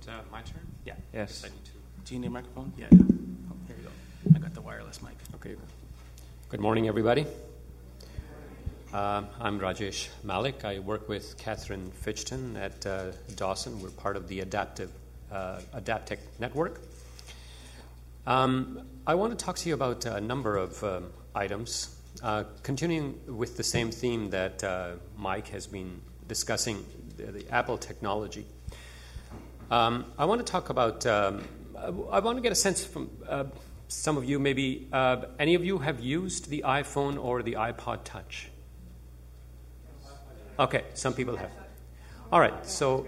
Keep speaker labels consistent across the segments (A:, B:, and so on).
A: my turn? Yeah.
B: Yes.
A: I need to.
B: Do you need a microphone?
A: Yeah. Oh, here you go. I got the wireless mic.
C: Okay. Good morning, everybody. I'm Rajesh Malik. I work with Catherine Fitchton at Dawson. We're part of the Adaptech network. I want to talk to you about a number of items, continuing with the same theme that Mike has been discussing, the Apple technology. I want to talk about, I want to get a sense from some of you, maybe any of you have used the iPhone or the iPod Touch? Okay, some people have. All right, so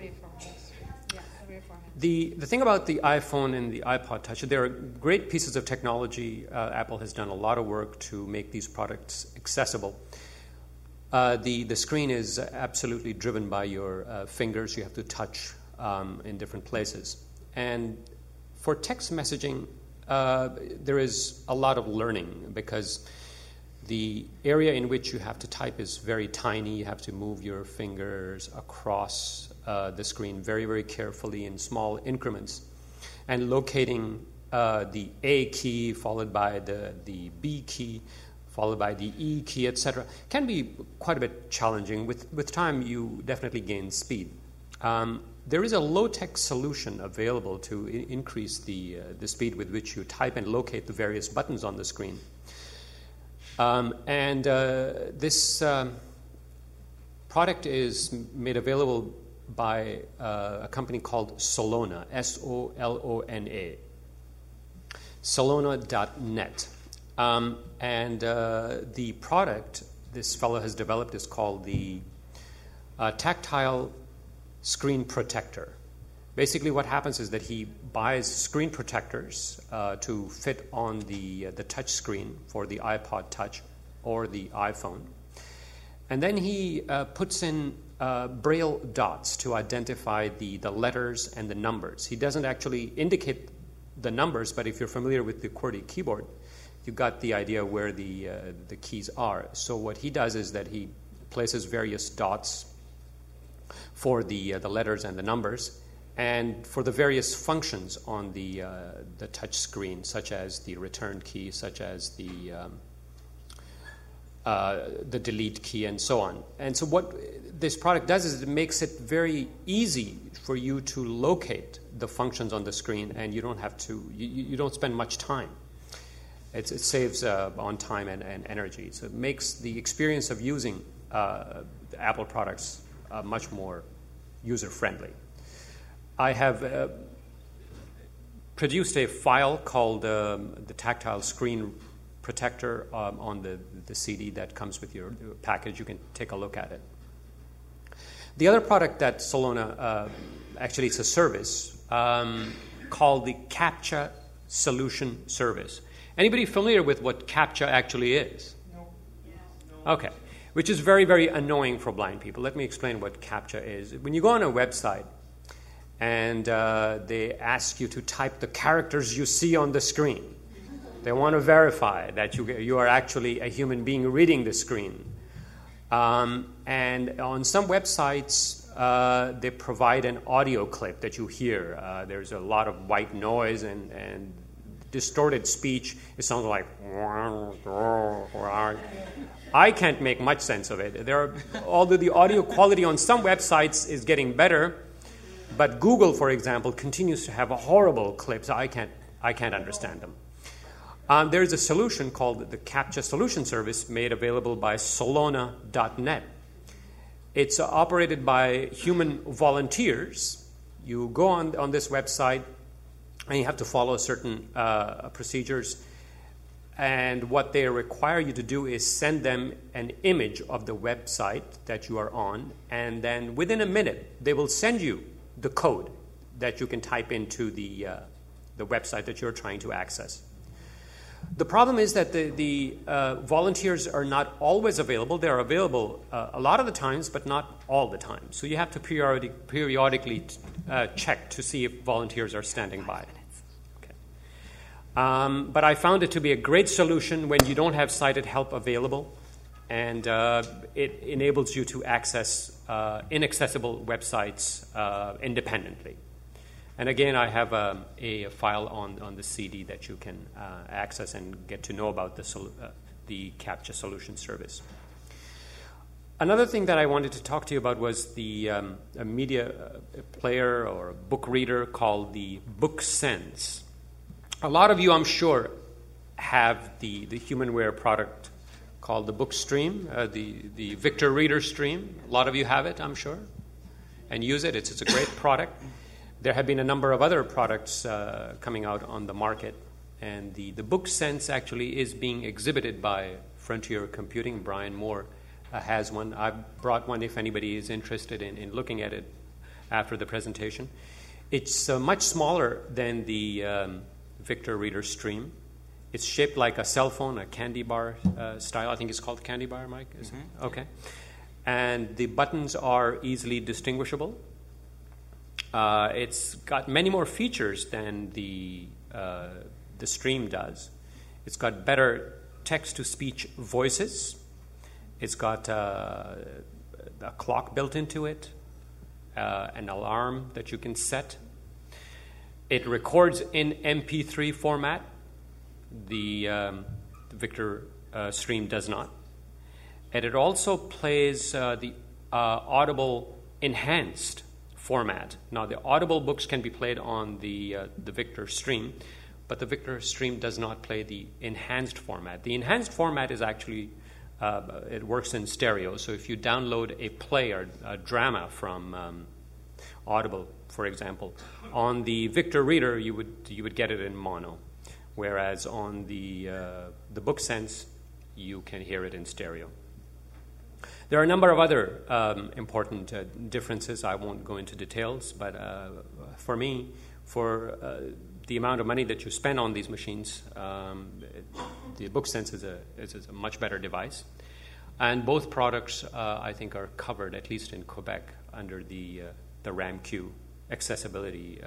C: the thing about the iPhone and the iPod Touch, they're great pieces of technology. Apple has done a lot of work to make these products accessible. The screen is absolutely driven by your fingers. You have to touch in different places. And for text messaging, there is a lot of learning because the area in which you have to type is very tiny. You have to move your fingers across the screen very, very carefully in small increments. And locating the A key followed by the B key, followed by the E key, etc., can be quite a bit challenging. With time, you definitely gain speed. There is a low-tech solution available to increase the speed with which you type and locate the various buttons on the screen. This product is made available by a company called Solona, S-O-L-O-N-A, Solona.net. The product this fellow has developed is called the Tactile Screen Protector. Basically what happens is that he buys screen protectors to fit on the touch screen for the iPod Touch or the iPhone. And then he puts in Braille dots to identify the letters and the numbers. He doesn't actually indicate the numbers, but if you're familiar with the QWERTY keyboard, you got the idea where the keys are. So what he does is that he places various dots for the letters and the numbers, and for the various functions on the touch screen, such as the return key, such as the delete key, and so on. And so what this product does is it makes it very easy for you to locate the functions on the screen, and you don't have to, you don't spend much time. It saves on time and energy. So it makes the experience of using the Apple products much more user-friendly. I have produced a file called the Tactile Screen Protector on the CD that comes with your package. You can take a look at it. The other product that Solona, actually it's a service, called the CAPTCHA Solution Service. Anybody familiar with what CAPTCHA actually is? No. Okay. Which is very, very annoying for blind people. Let me explain what CAPTCHA is. When you go on a website and they ask you to type the characters you see on the screen, they want to verify that you are actually a human being reading the screen. And on some websites, they provide an audio clip that you hear. There's a lot of white noise and distorted speech. It sounds like... I can't make much sense of it. Although the audio quality on some websites is getting better, but Google, for example, continues to have horrible clips. I can't understand them. There is a solution called the CAPTCHA Solution Service made available by Solona.net. It's operated by human volunteers. You go on this website and you have to follow certain procedures. And what they require you to do is send them an image of the website that you are on, and then within a minute, they will send you the code that you can type into the website that you're trying to access. The problem is that the volunteers are not always available. They're available a lot of the times, but not all the time. So you have to periodically check to see if volunteers are standing by. But I found it to be a great solution when you don't have sighted help available, and it enables you to access inaccessible websites independently. And again, I have a file on the CD that you can access and get to know about the CAPTCHA solution service. Another thing that I wanted to talk to you about was a media player or a book reader called the BookSense. A lot of you, I'm sure, have the HumanWare product called the BookStream, the Victor Reader Stream. A lot of you have it, I'm sure, and use it. It's a great product. There have been a number of other products coming out on the market, and the BookSense actually is being exhibited by Frontier Computing. Brian Moore has one. I've brought one if anybody is interested in looking at it after the presentation. It's much smaller than the Victor Reader Stream. It's shaped like a cell phone, a candy bar style. I think it's called candy bar, Mike? Is it? Okay. And the buttons are easily distinguishable. It's got many more features than the Stream does. It's got better text-to-speech voices. It's got a clock built into it, an alarm that you can set. It records in MP3 format. The Victor Stream does not. And it also plays the Audible enhanced format. Now, the Audible books can be played on the Victor Stream, but the Victor Stream does not play the enhanced format. The enhanced format is actually, it works in stereo. So if you download a play or a drama from Audible, for example, on the Victor Reader, you would get it in mono. Whereas on the BookSense, you can hear it in stereo. There are a number of other important differences. I won't go into details, but for me, for the amount of money that you spend on these machines, the BookSense is a much better device. And both products, I think, are covered, at least in Quebec, under the RAMQ accessibility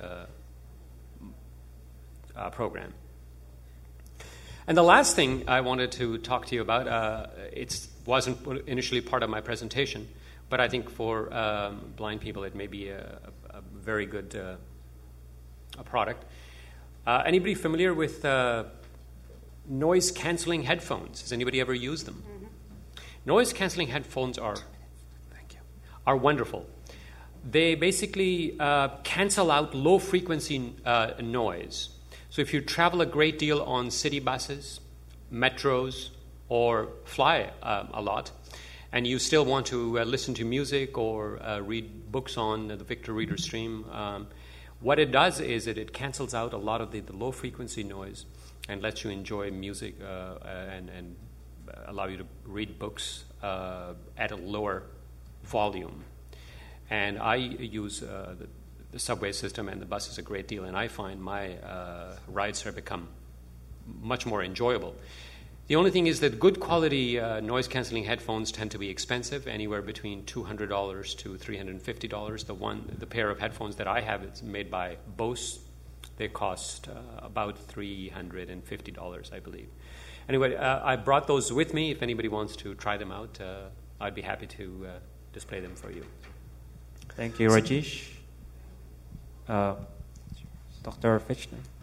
C: program. And the last thing I wanted to talk to you about, it wasn't initially part of my presentation, but I think for blind people it may be a very good product. Anybody familiar with noise-canceling headphones? Has anybody ever used them? Mm-hmm. Noise-canceling headphones are wonderful. They basically cancel out low-frequency noise. So if you travel a great deal on city buses, metros, or fly a lot, and you still want to listen to music or read books on the Victor Reader Stream, what it does is it cancels out a lot of the low-frequency noise and lets you enjoy music and allow you to read books at a lower volume. And I use the subway system and the buses a great deal, and I find my rides have become much more enjoyable. The only thing is that good quality noise-canceling headphones tend to be expensive, anywhere between $200 to $350. The pair of headphones that I have is made by Bose. They cost about $350, I believe. Anyway, I brought those with me. If anybody wants to try them out, I'd be happy to display them for you.
B: Thank you, Rajesh. Dr. Fitchner.